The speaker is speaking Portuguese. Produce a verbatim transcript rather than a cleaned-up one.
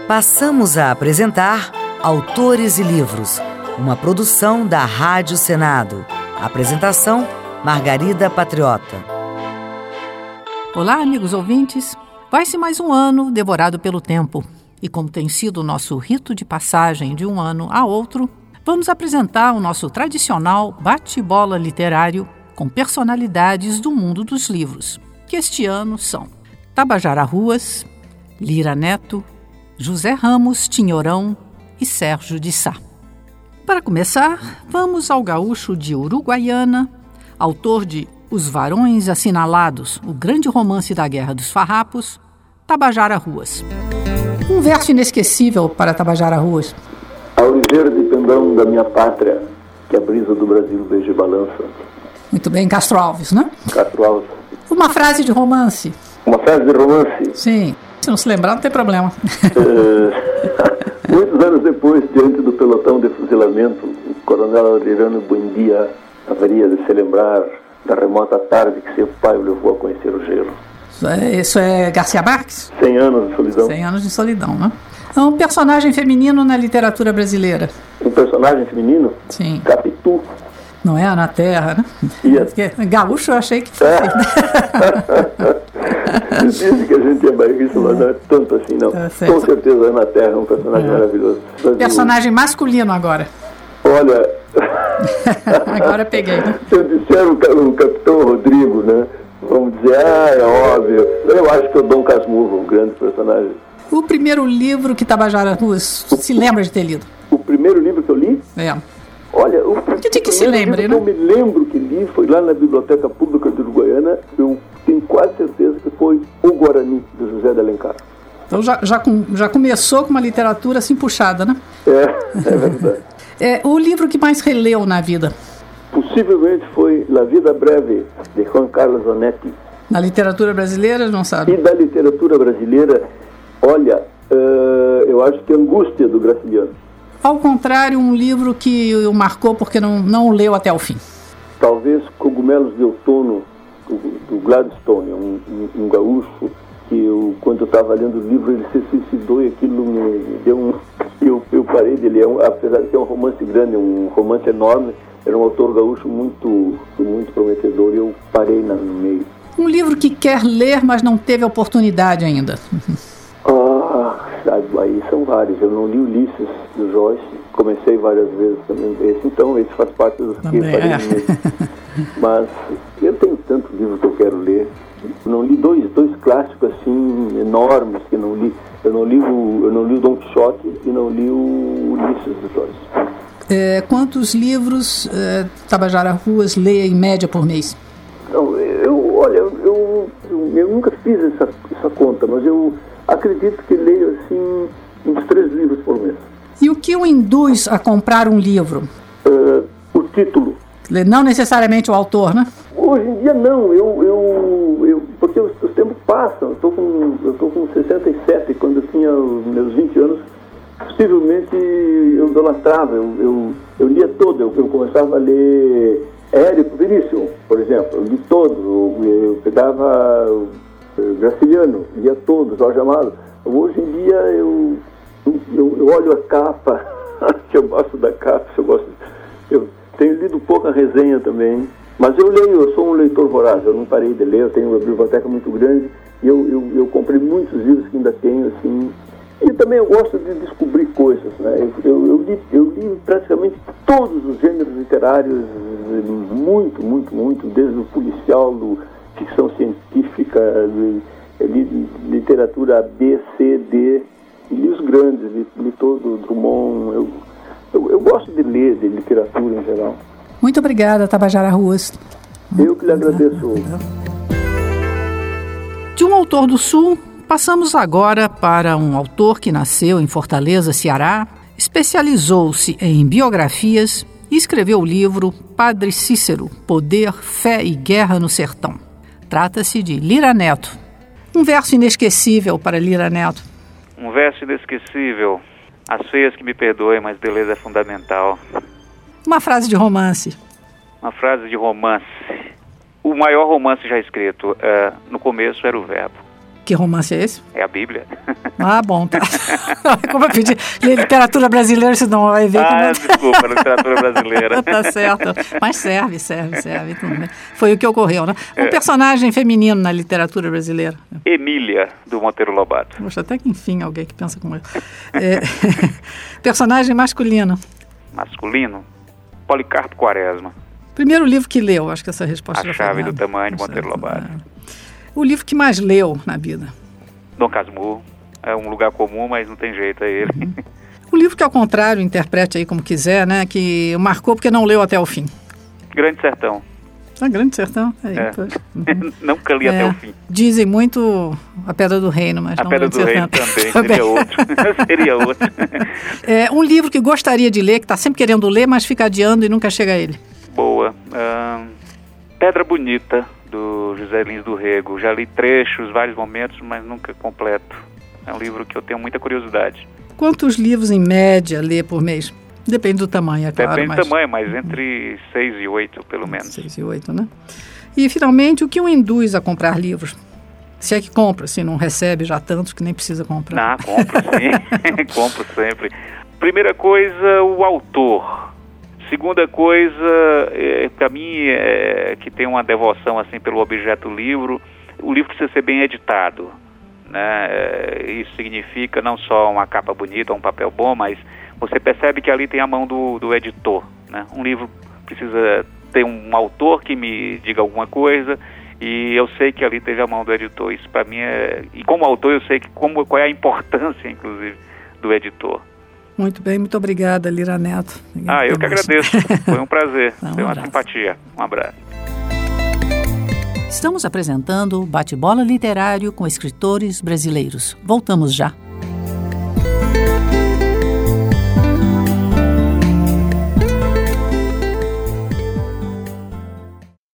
Passamos a apresentar Autores e Livros, uma produção da Rádio Senado. Apresentação, Margarida Patriota. Olá, amigos ouvintes. Vai-se mais um ano devorado pelo tempo. E como tem sido o nosso rito de passagem de um ano a outro, vamos apresentar o nosso tradicional bate-bola literário com personalidades do mundo dos livros, que este ano são Tabajara Ruas, Lira Neto, José Ramos Tinhorão e Sérgio de Sá. Para começar, vamos ao gaúcho de Uruguaiana, autor de Os Varões Assinalados, o grande romance da Guerra dos Farrapos, Tabajara Ruas. Um verso inesquecível para Tabajara Ruas. Ao ligeiro de pendão da minha pátria, que a brisa do Brasil beija e balança. Muito bem, Castro Alves, né? Castro Alves. Uma frase de romance. Uma frase de romance? Sim. Se não se lembrar, não tem problema. É, muitos anos depois, diante do pelotão de fuzilamento, o coronel Adriano Buendia haveria de se lembrar da remota tarde que seu pai o levou a conhecer o gelo. Isso é, isso é Garcia Marques? Cem anos de solidão. Cem anos de solidão, né? É um personagem feminino na literatura brasileira. Um personagem feminino? Sim. Capitu. Não é? Na Terra, né? Yes. Gaúcho eu achei que foi. É. Dizem que a gente é bairrista, mas não é tanto assim, não. Tá. Com certeza é na Terra, é um personagem é. maravilhoso. Personagem masculino agora. Olha... Agora peguei, né? Se eu disser o, o Capitão Rodrigo, né? Vamos dizer, ah, é óbvio. Eu acho que é o Dom Casmurro, um grande personagem. O primeiro livro que Tabajara Ruas se lembra de ter lido? O primeiro livro que eu li? É. Olha, o, que tem que se lembre, né? Eu me lembro que li, foi lá na Biblioteca Pública de Uruguaiana, eu tenho quase certeza que foi O Guarani, de José de Alencar. Então já, já, com, já começou com uma literatura assim puxada, né? É, é verdade. É, o livro que mais releu na vida? Possivelmente foi La Vida Breve, de Juan Carlos Onetti. Na literatura brasileira, não sabe? E da literatura brasileira, olha, uh, eu acho que Angústia, do Graciliano. Ao contrário, um livro que o marcou porque não, não o leu até o fim. Talvez Cogumelos de Outono, do, do Gladstone, um, um, um gaúcho, que eu, quando eu estava lendo o livro, ele se suicidou e aquilo me deu um... Eu, eu parei dele, é um, apesar de ser um romance grande, um romance enorme, era um autor gaúcho muito, muito prometedor e eu parei no meio. Um livro que quer ler, mas não teve oportunidade ainda. Ah, aí são vários. Eu não li Ulisses, do Joyce. Comecei várias vezes também. Esse, então, esse faz parte dos que parei é. no meio. Mas eu tenho tantos livros que eu quero ler. Eu não li dois, dois clássicos assim enormes que eu não li. Eu não li o, eu não li o Don Quixote e não li o Ulisses do Joyce. É, quantos livros é, Tabajara Ruas lê em média por mês? Não, eu, olha, eu, eu, eu, eu nunca fiz essa, essa conta, mas eu acredito que leio assim uns três livros por mês. E o que o induz a comprar um livro? Uh, o título. Não necessariamente o autor, né? Hoje em dia não, eu, eu, eu porque os, os tempos passam. Eu estou com, eu tô com sessenta e sete, quando eu tinha os meus vinte anos, possivelmente eu idolatrava, eu, eu, eu lia todo, eu, eu começava a ler Érico Veríssimo, por exemplo, eu li todo, eu, eu pegava uh, Graciliano, lia todo, Jorge Amado. Hoje em dia eu, eu, eu olho a capa, que eu gosto da capa, eu gosto, eu tenho lido pouca resenha também, mas eu leio, eu sou um leitor voraz, eu não parei de ler, eu tenho uma biblioteca muito grande e eu, eu, eu comprei muitos livros que ainda tenho, assim, e também eu gosto de descobrir coisas, né? Eu, eu, eu, li, eu li praticamente todos os gêneros literários, muito, muito, muito, desde o policial, do ficção científica, li, li literatura B, C, D, e li os grandes, li, li todo Drummond, eu, eu, eu gosto de ler, de literatura em geral. Muito obrigada, Tabajara Ruas. Eu que lhe agradeço. De um autor do Sul, passamos agora para um autor que nasceu em Fortaleza, Ceará, especializou-se em biografias e escreveu o livro Padre Cícero, Poder, Fé e Guerra no Sertão. Trata-se de Lira Neto. Um verso inesquecível para Lira Neto. Um verso inesquecível. As feias que me perdoem, mas beleza é fundamental. Uma frase de romance. Uma frase de romance. O maior romance já escrito, uh, no começo era o verbo. Que romance é esse? É a Bíblia. Ah, bom, tá. Como eu pedi literatura brasileira, senão vai ver que ah, não... desculpa, literatura brasileira. Tá certo. Mas serve, serve, serve. Tudo bem. Foi o que ocorreu, né? Um é. personagem feminino na literatura brasileira. Emília, do Monteiro Lobato. Poxa, até que enfim alguém que pensa como eu. É, personagem masculino. Masculino? Policarpo Quaresma. Primeiro livro que leu, acho que essa resposta A já foi Chave dada. do Tamanho, de Monteiro Lobato. É. O livro que mais leu na vida? Dom Casmurro. É um lugar comum, mas não tem jeito, é ele. Uhum. O livro que, ao contrário, interprete aí como quiser, né? Que marcou porque não leu até o fim. Grande Sertão. Ah, Grande Sertão. Aí, é. uhum. Nunca li é. até o fim. Dizem muito A Pedra do Reino, mas a não Pedra Grande do Sertão. Reino também, seria outro. seria outro. É, um livro que gostaria de ler, que está sempre querendo ler, mas fica adiando e nunca chega a ele. Boa. Hum, Pedra Bonita, do José Lins do Rego. Já li trechos, vários momentos, mas nunca completo. É um livro que eu tenho muita curiosidade. Quantos livros, em média, lê por mês? Depende do tamanho, é claro. Depende mas... do tamanho, mas entre seis e oito, pelo menos. Seis e oito, né? E, finalmente, o que o induz a comprar livros? Se é que compra, se não recebe já tantos que nem precisa comprar. Ah, compro sim. compro sempre. Primeira coisa, o autor. Segunda coisa, é, para mim, é, que tem uma devoção assim pelo objeto livro, o livro precisa ser bem editado, né? É, isso significa não só uma capa bonita, um papel bom, mas você percebe que ali tem a mão do, do editor, né? Um livro precisa ter um autor que me diga alguma coisa e eu sei que ali teve a mão do editor. Isso para mim é... E como autor eu sei que como, qual é a importância, inclusive, do editor. Muito bem, muito obrigada, Lira Neto. Ah, eu que agradeço. Foi um prazer. Não, Foi um uma abraço. simpatia. Um abraço. Estamos apresentando o Bate-Bola Literário com escritores brasileiros. Voltamos já.